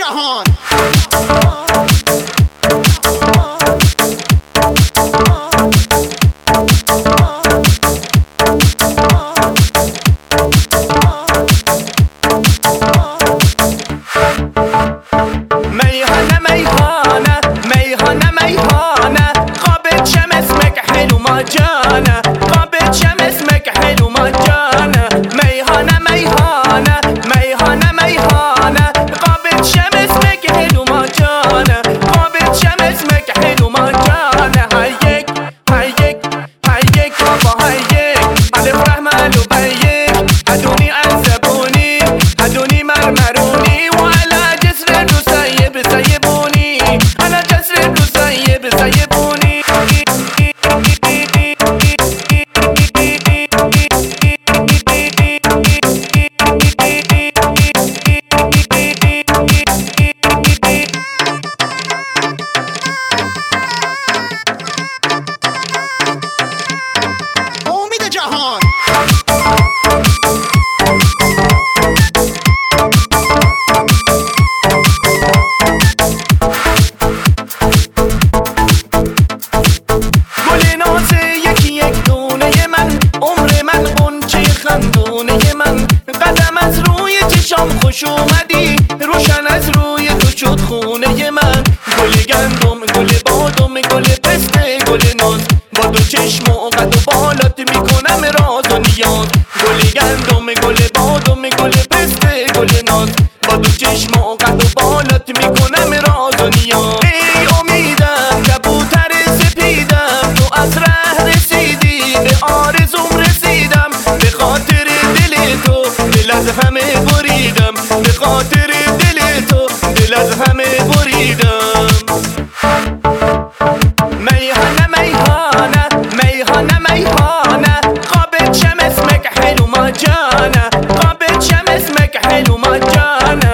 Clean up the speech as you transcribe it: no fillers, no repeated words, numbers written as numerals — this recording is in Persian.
جهان. میهانه میهانه میهانه میهانه قابل شم اسمك حلو مجانه قابل شم اسمك حلو مجانه میهانه میهانه میهانه میهانه قابل شم اسمك حلو مجانه قابل شم اسمك حلو مجانه هيك هيك هيك بابا هيك الف رحمه الو بيك هدوني عذبوني هدوني مرمروني وعلى جسر النسيب سيبوني على جسر النسيب سيبوني امید جهان. گل ناز یکی یک دونه من عمر من غنچه خندونه من قدم از روی چشام خوش اومدی روشن از روی تو شد خونه من گل گندم گل بادم گل پسته گل ناز با دو چشم و قد و بالات میکنم راز و نیاز گل گندم گل بادم گل پسته گل ناز با دو چشم و قد و بالات میکنم راز و نیاز ای امیدم کبوتر سپیدم تو از ره رسیدی به آرزوم رسیدم به خاطر دل تو دل از همه بریدم به خاطر دل تو دل از همه بریدم میهانه میهانه میهانه میهانه قابل شم اسمك حلو مجانه قابل شم اسمك حلو مجانه